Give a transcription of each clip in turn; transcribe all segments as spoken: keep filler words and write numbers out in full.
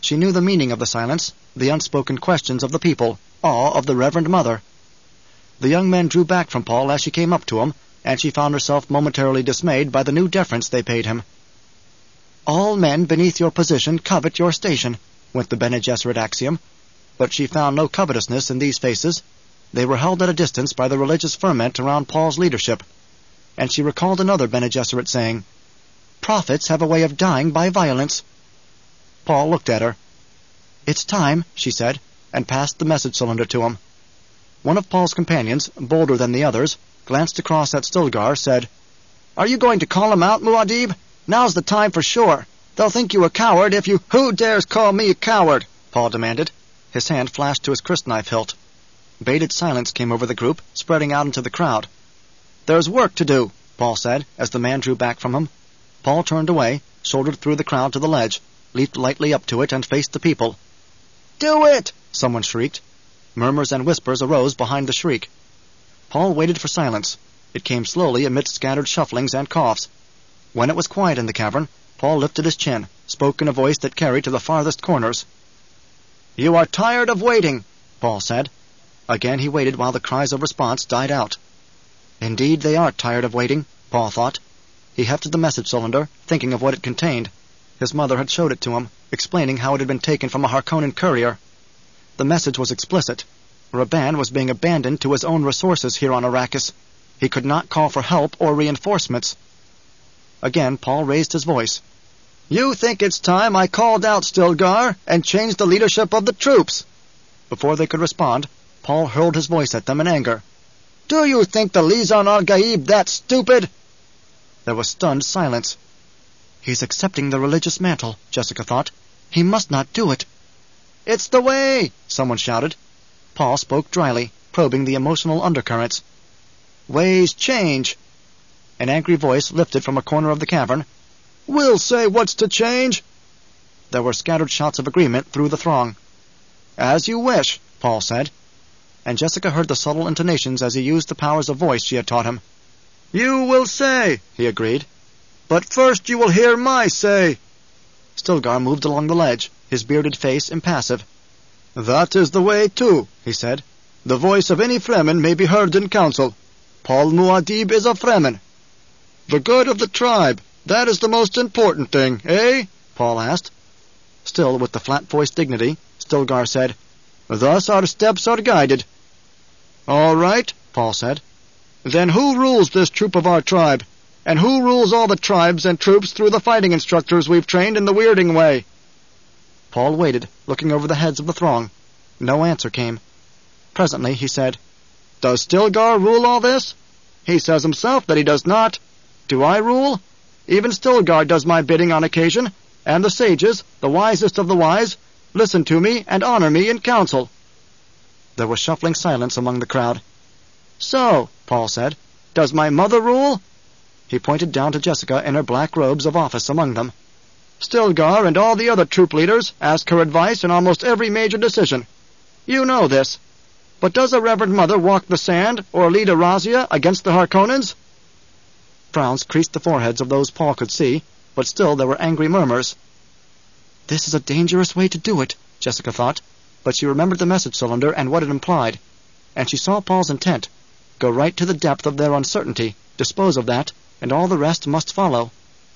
She knew the meaning of the silence, the unspoken questions of the people, awe of the Reverend Mother. The young men drew back from Paul as she came up to him, and she found herself momentarily dismayed by the new deference they paid him. "All men beneath your position covet your station," went the Bene Gesserit axiom, but she found no covetousness in these faces. They were held at a distance by the religious ferment around Paul's leadership. And she recalled another Bene Gesserit saying, "Prophets have a way of dying by violence." Paul looked at her. "It's time," she said, and passed the message cylinder to him. One of Paul's companions, bolder than the others, glanced across at Stilgar, said, "Are you going to call him out, Muad'Dib? Now's the time for sure. They'll think you a coward if you—" "Who dares call me a coward?" Paul demanded. His hand flashed to his crysknife hilt. Bated silence came over the group, spreading out into the crowd. "There's work to do," Paul said, as the man drew back from him. Paul turned away, shouldered through the crowd to the ledge, leaped lightly up to it, and faced the people. "Do it!" someone shrieked. Murmurs and whispers arose behind the shriek. Paul waited for silence. It came slowly amidst scattered shufflings and coughs. When it was quiet in the cavern, Paul lifted his chin, spoke in a voice that carried to the farthest corners. "You are tired of waiting," Paul said. Again he waited while the cries of response died out. Indeed, they are tired of waiting, Paul thought. He hefted the message cylinder, thinking of what it contained. His mother had showed it to him, explaining how it had been taken from a Harkonnen courier. The message was explicit. Rabban was being abandoned to his own resources here on Arrakis. He could not call for help or reinforcements. Again, Paul raised his voice. "You think it's time I called out Stilgar and changed the leadership of the troops?" Before they could respond, Paul hurled his voice at them in anger. "Do you think the Lizan al-Gaib that stupid?" There was stunned silence. "He's accepting the religious mantle," Jessica thought. "He must not do it." "It's the way!" someone shouted. Paul spoke dryly, probing the emotional undercurrents. "Ways change." An angry voice lifted from a corner of the cavern. "We'll say what's to change." There were scattered shouts of agreement through the throng. "As you wish," Paul said. And Jessica heard the subtle intonations as he used the powers of voice she had taught him. "You will say," he agreed. "But first you will hear my say." Stilgar moved along the ledge, his bearded face impassive. "That is the way, too," he said. "The voice of any Fremen may be heard in council. Paul Muad'Dib is a Fremen." "The good of the tribe, that is the most important thing, eh?" Paul asked. Still with the flat-voiced dignity, Stilgar said, "Thus our steps are guided." "All right," Paul said. "Then who rules this troop of our tribe? And who rules all the tribes and troops through the fighting instructors we've trained in the Weirding Way?" Paul waited, looking over the heads of the throng. No answer came. Presently he said, "Does Stilgar rule all this? He says himself that he does not. Do I rule? Even Stilgar does my bidding on occasion, and the sages, the wisest of the wise, listen to me and honor me in council." There was shuffling silence among the crowd. "So," Paul said, "does my mother rule?" He pointed down to Jessica in her black robes of office among them. "Stilgar and all the other troop leaders ask her advice in almost every major decision. You know this. But does a Reverend Mother walk the sand or lead a razzia against the Harkonnens?" Frowns creased the foreheads of those Paul could see, but still there were angry murmurs. This is a dangerous way to do it, Jessica thought, but she remembered the message cylinder and what it implied, and she saw Paul's intent. Go right to the depth of their uncertainty, dispose of that, and all the rest must follow.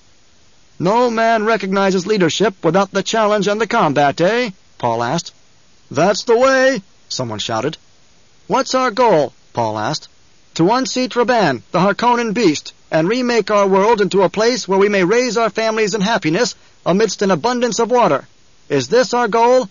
"No man recognizes leadership without the challenge and the combat, eh?" Paul asked. "That's the way," someone shouted. "What's our goal?" Paul asked. "To unseat Rabban, the Harkonnen beast, and remake our world into a place where we may raise our families in happiness amidst an abundance of water. Is this our goal?"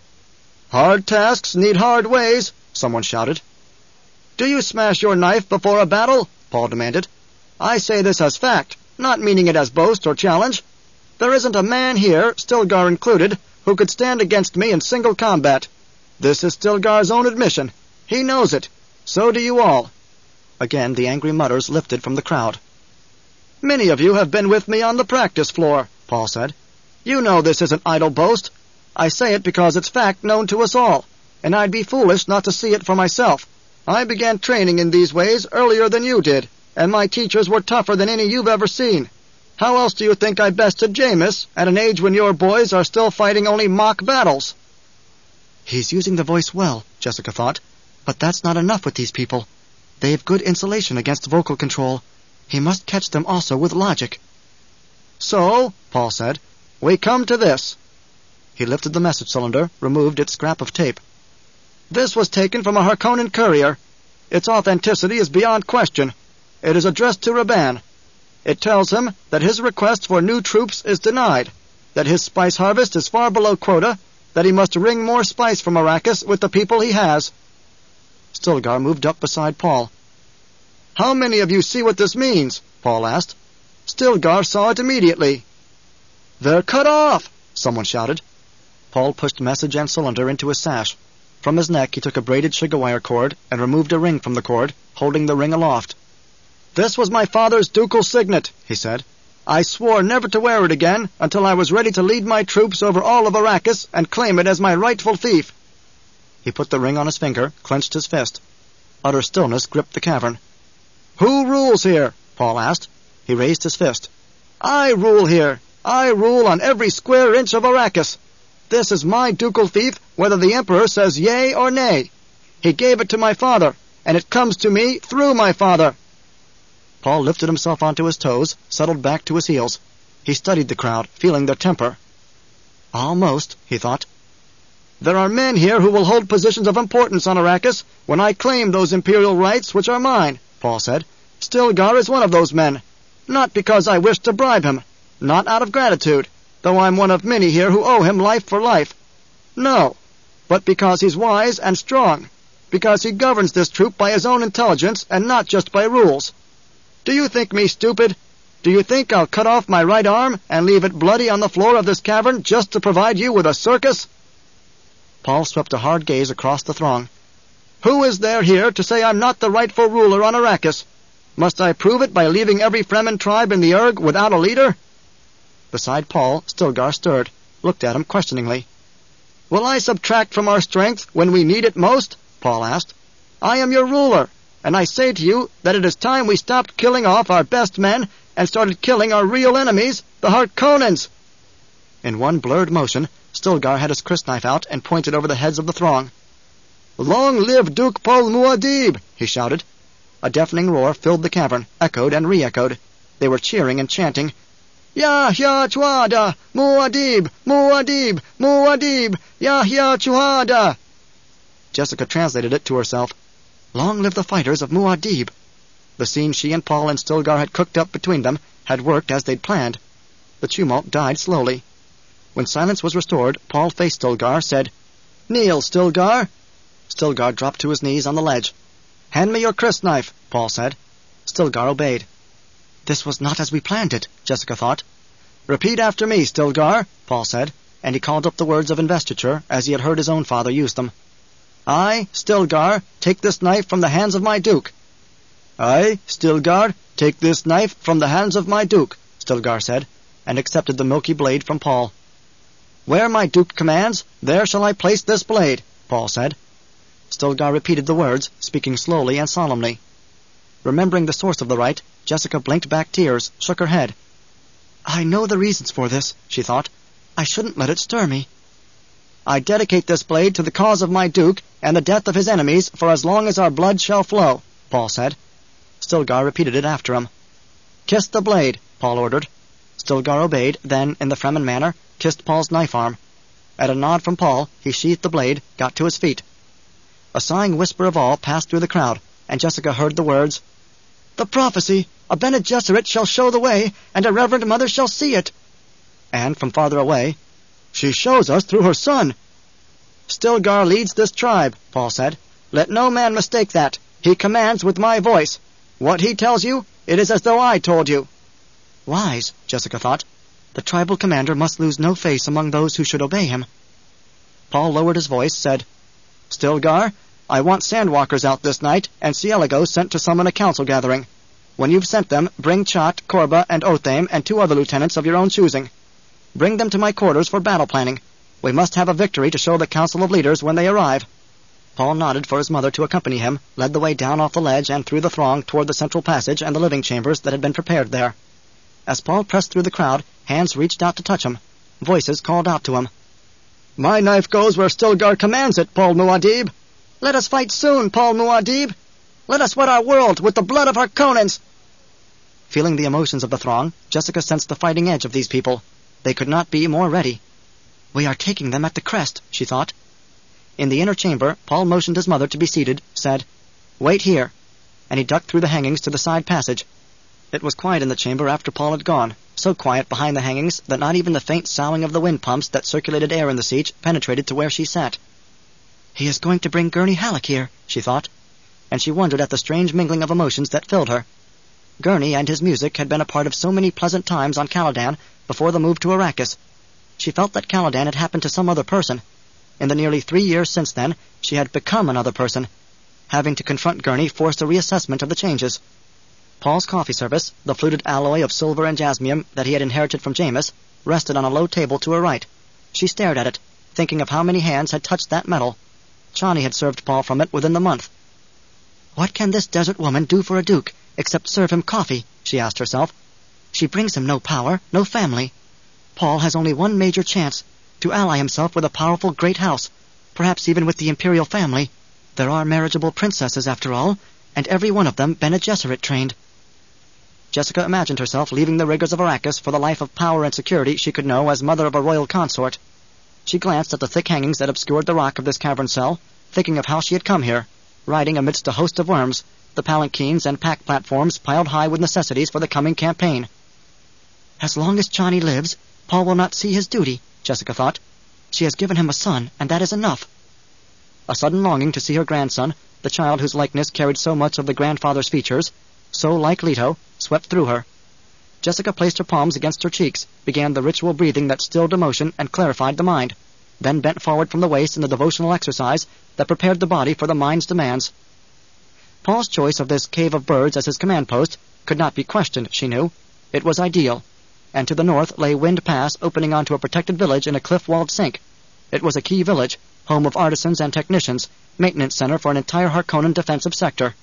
"Hard tasks need hard ways," someone shouted. "Do you smash your knife before a battle?" Paul demanded. "I say this as fact, not meaning it as boast or challenge. There isn't a man here, Stilgar included, who could stand against me in single combat. This is Stilgar's own admission. He knows it. So do you all." Again the angry mutters lifted from the crowd. "Many of you have been with me on the practice floor," Paul said. "You know this isn't idle boast. I say it because it's fact known to us all, and I'd be foolish not to see it for myself. I began training in these ways earlier than you did, and my teachers were tougher than any you've ever seen. How else do you think I bested Jameis at an age when your boys are still fighting only mock battles? He's using the voice well, Jessica thought, but that's not enough with these people. They've good insulation against vocal control. He must catch them also with logic. So, Paul said, we come to this. He lifted the message cylinder, removed its scrap of tape. This was taken from a Harkonnen courier. Its authenticity is beyond question. It is addressed to Rabban. It tells him that his request for new troops is denied, that his spice harvest is far below quota, that he must wring more spice from Arrakis with the people he has. Stilgar moved up beside Paul. How many of you see what this means? Paul asked. Stilgar saw it immediately. They're cut off, someone shouted. Paul pushed message and cylinder into his sash. From his neck he took a braided Shigawire cord and removed a ring from the cord, holding the ring aloft. This was my father's ducal signet, he said. I swore never to wear it again until I was ready to lead my troops over all of Arrakis and claim it as my rightful fief. He put the ring on his finger, clenched his fist. Utter stillness gripped the cavern. Who rules here? Paul asked. He raised his fist. I rule here. I rule on every square inch of Arrakis. This is my ducal fief, whether the Emperor says yea or nay. He gave it to my father, and it comes to me through my father. Paul lifted himself onto his toes, settled back to his heels. He studied the crowd, feeling their temper. Almost, he thought. There are men here who will hold positions of importance on Arrakis when I claim those imperial rights which are mine, Paul said. Stilgar is one of those men. Not because I wish to bribe him. Not out of gratitude, though I'm one of many here who owe him life for life. No, but because he's wise and strong. Because he governs this troop by his own intelligence and not just by rules. Do you think me stupid? Do you think I'll cut off my right arm and leave it bloody on the floor of this cavern just to provide you with a circus? Paul swept a hard gaze across the throng. Who is there here to say I'm not the rightful ruler on Arrakis? Must I prove it by leaving every Fremen tribe in the Urg without a leader? Beside Paul, Stilgar stirred, looked at him questioningly. Will I subtract from our strength when we need it most? Paul asked. I am your ruler, and I say to you that it is time we stopped killing off our best men and started killing our real enemies, the Harkonnens. In one blurred motion, Stilgar had his crysknife out and pointed over the heads of the throng. Long live Duke Pul Muad'Dib! He shouted. A deafening roar filled the cavern, echoed and re-echoed. They were cheering and chanting, Yahya Chuada! Muad'Dib! Muad'Dib! Muad'Dib! Yahya Chuada! Jessica translated it to herself. Long live the fighters of Muad'Dib! The scene she and Paul and Stilgar had cooked up between them had worked as they'd planned. The tumult died slowly. When silence was restored, Paul faced Stilgar, said, Kneel, Stilgar! Stilgar dropped to his knees on the ledge. Hand me your crysknife, Paul said. Stilgar obeyed. This was not as we planned it, Jessica thought. Repeat after me, Stilgar, Paul said, and he called up the words of investiture as he had heard his own father use them. I, Stilgar, take this knife from the hands of my duke. I, Stilgar, take this knife from the hands of my duke, Stilgar said, and accepted the milky blade from Paul. Where my duke commands, there shall I place this blade, Paul said. Stilgar repeated the words, speaking slowly and solemnly. Remembering the source of the rite, Jessica blinked back tears, shook her head. I know the reasons for this, she thought. I shouldn't let it stir me. I dedicate this blade to the cause of my duke and the death of his enemies for as long as our blood shall flow, Paul said. Stilgar repeated it after him. Kiss the blade, Paul ordered. Stilgar obeyed, then, in the Fremen manner, kissed Paul's knife arm. At a nod from Paul, he sheathed the blade, got to his feet. A sighing whisper of awe passed through the crowd, and Jessica heard the words, The prophecy! A Bene Gesserit shall show the way, and a Reverend Mother shall see it. And from farther away, She shows us through her son. Stilgar leads this tribe, Paul said. Let no man mistake that. He commands with my voice. What he tells you, it is as though I told you. Wise, Jessica thought. The tribal commander must lose no face among those who should obey him. Paul lowered his voice, said, Stilgar, I want sandwalkers out this night, and Cielago sent to summon a council gathering. When you've sent them, bring Chat, Korba, and Othame, and two other lieutenants of your own choosing. Bring them to my quarters for battle planning. We must have a victory to show the council of leaders when they arrive. Paul nodded for his mother to accompany him, led the way down off the ledge and through the throng toward the central passage and the living chambers that had been prepared there. As Paul pressed through the crowd, hands reached out to touch him. Voices called out to him. "My knife goes where Stilgar commands it, Paul Muad'Dib. Let us fight soon, Paul Muad'Dib. Let us wet our world with the blood of Harkonnens." Feeling the emotions of the throng, Jessica sensed the fighting edge of these people. They could not be more ready. "We are taking them at the crest," she thought. In the inner chamber, Paul motioned his mother to be seated, said, "Wait here," and he ducked through the hangings to the side passage. It was quiet in the chamber after Paul had gone, so quiet behind the hangings that not even the faint soughing of the wind pumps that circulated air in the siege penetrated to where she sat. "He is going to bring Gurney Halleck here," she thought, and she wondered at the strange mingling of emotions that filled her. Gurney and his music had been a part of so many pleasant times on Caladan before the move to Arrakis. She felt that Caladan had happened to some other person. In the nearly three years since then, she had become another person. Having to confront Gurney forced a reassessment of the changes. Paul's coffee service, the fluted alloy of silver and jasmium that he had inherited from Jameis, rested on a low table to her right. She stared at it, thinking of how many hands had touched that metal. Chani had served Paul from it within the month. "What can this desert woman do for a duke, except serve him coffee?" she asked herself. "She brings him no power, no family. Paul has only one major chance, to ally himself with a powerful great house, perhaps even with the imperial family. There are marriageable princesses, after all, and every one of them Bene Gesserit trained." Jessica imagined herself leaving the rigors of Arrakis for the life of power and security she could know as mother of a royal consort. She glanced at the thick hangings that obscured the rock of this cavern cell, thinking of how she had come here, riding amidst a host of worms, the palanquins and pack platforms piled high with necessities for the coming campaign. "As long as Chani lives, Paul will not see his duty," Jessica thought. "She has given him a son, and that is enough." A sudden longing to see her grandson, the child whose likeness carried so much of the grandfather's features, so like Leto, swept through her. Jessica placed her palms against her cheeks, began the ritual breathing that stilled emotion and clarified the mind, then bent forward from the waist in the devotional exercise that prepared the body for the mind's demands. Paul's choice of this cave of birds as his command post could not be questioned, she knew. It was ideal. And to the north lay Wind Pass, opening onto a protected village in a cliff-walled sink. It was a key village, home of artisans and technicians, maintenance center for an entire Harkonnen defensive sector.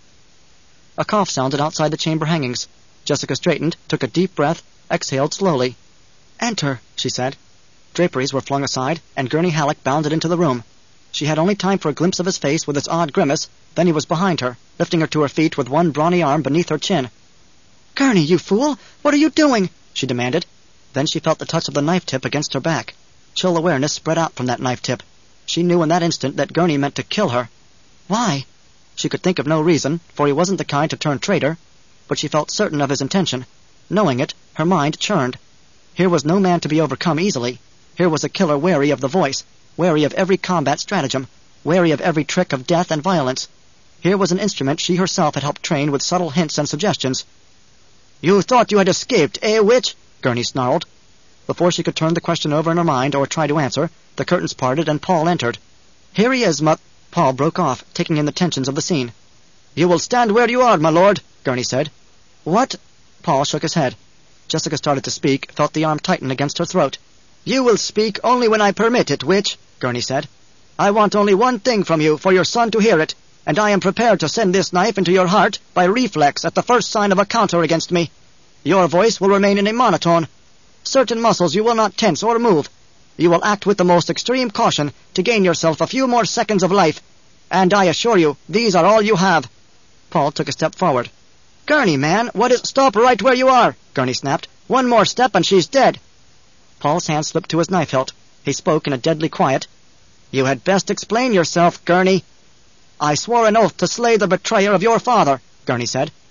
A cough sounded outside the chamber hangings. Jessica straightened, took a deep breath, exhaled slowly. "Enter," she said. Draperies were flung aside, and Gurney Halleck bounded into the room. She had only time for a glimpse of his face with its odd grimace, then he was behind her, lifting her to her feet with one brawny arm beneath her chin. "Gurney, you fool! What are you doing?" she demanded. Then she felt the touch of the knife tip against her back. Chill awareness spread out from that knife tip. She knew in that instant that Gurney meant to kill her. Why? She could think of no reason, for he wasn't the kind to turn traitor, but she felt certain of his intention. Knowing it, her mind churned. Here was no man to be overcome easily. Here was a killer wary of the voice, wary of every combat stratagem, wary of every trick of death and violence. Here was an instrument she herself had helped train with subtle hints and suggestions. "You thought you had escaped, eh, witch?" Gurney snarled. Before she could turn the question over in her mind or try to answer, the curtains parted and Paul entered. "Here he is, mu—" Paul broke off, taking in the tensions of the scene. "You will stand where you are, my lord," Gurney said. "What?" Paul shook his head. Jessica started to speak, felt the arm tighten against her throat. "You will speak only when I permit it, witch," Gurney said. "I want only one thing from you, for your son to hear it, and I am prepared to send this knife into your heart by reflex at the first sign of a counter against me. Your voice will remain in a monotone. Certain muscles you will not tense or move. You will act with the most extreme caution to gain yourself a few more seconds of life. And I assure you, these are all you have." Paul took a step forward. "Gurney, man, what is—" "Stop right where you are," Gurney snapped. "One more step and she's dead." Paul's hand slipped to his knife hilt. He spoke in a deadly quiet. "You had best explain yourself, Gurney." "I swore an oath to slay the betrayer of your father," Gurney said.